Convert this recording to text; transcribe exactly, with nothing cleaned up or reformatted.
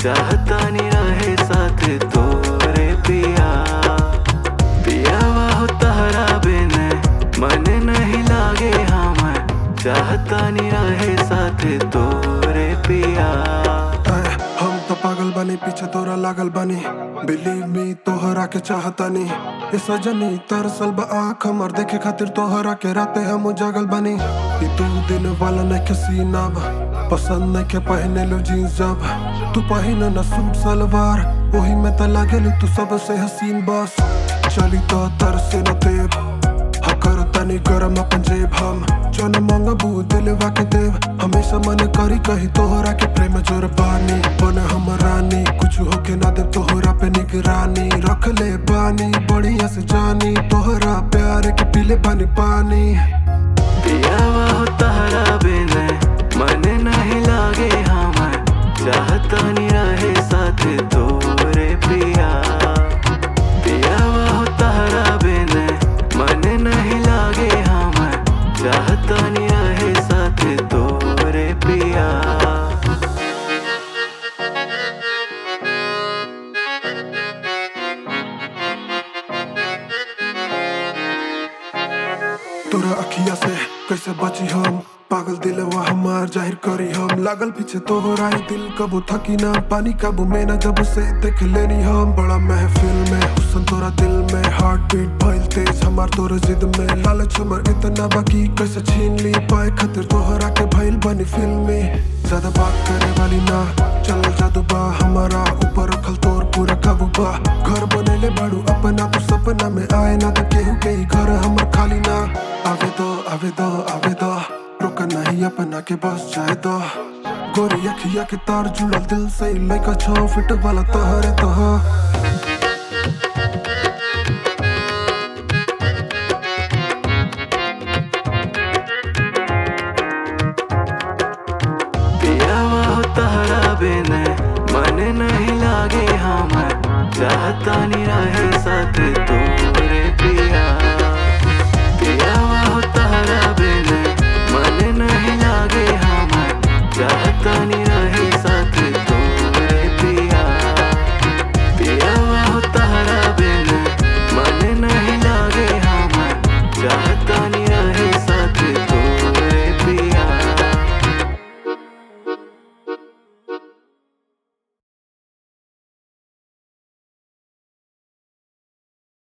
चाहता नहीं रहे साथ तोरे पिया। पिया वाह तहरा बिन मन नहीं लागे हम, चाहता नहीं रहे साथ तोरे पिया। हम तो पागल बनी पीछे तोरा लागल बनी, बिलीव मी तोहरा के चाहता नहीं। ये सजनी तरसल बा आँख हमर देखे खातिर तोहरा के राते हम जागल बनी। ई तू दिन वाला नहीं के सीना बा, पसंद नहीं के पहने लो जीन्स जब तू पहने न सूट सलवार, वही में त लागेलू तू सबसे हसीन। बस चली तो तरसे न तेब हकर तनी गरम अपन जेब, हम जन मंगबू दिलवा के देव। हमेशा मन करी कही तोहरा के प्रेम जोर बानी, बन हम रानी कुछ होके ना दे तोहरा पे निगरानी। रख ले बानी बढ़िया से जानी, तोहरा प्यार के पीले पानी पानी। पिया वाह तहरा बिन मन नहीं लागे हम, चाहता नहीं रहे साथ तोरे पिया। पिया वाह तहरा बिन मन नहीं लागे हम, चाहता नहीं रहे साथ तोरे पिया। तोरा अखिया से कैसे बची हम, पागल दिलवा हमार जाहिर करी हम। लागल पीछे तोहरा ही दिल कबू थकी ना, पानी काबू में ना जब से देख लेनी हम। बड़ा महफिल में हुस्न तोरा दिल में, हार्ट बीट भइल तेज हमार तोर जिद में। लालच हमर इतना बाकी कैसे छीन ली, पाए खातिर तोहरा के भइल बनी फिल्मी। ज्यादा बात करे वाली ना, चल जादू बा हमारा ऊपर रखल तोर पूरा काबू बा। घर बनेले बाड़ू अपना तू सपना में आए ना, तो केहू के ही घर हमर खाली ना। आवे दो आवे दो आवे दो, रोका नहीं अपना के बस जाए दो। गोरी अखिया के तार जुड़ल दिल से, लइका छौ फिट वाला तहरे तह। पिया वाह तहरा बिन मन नहीं लागे हम, चाहता नहीं रहे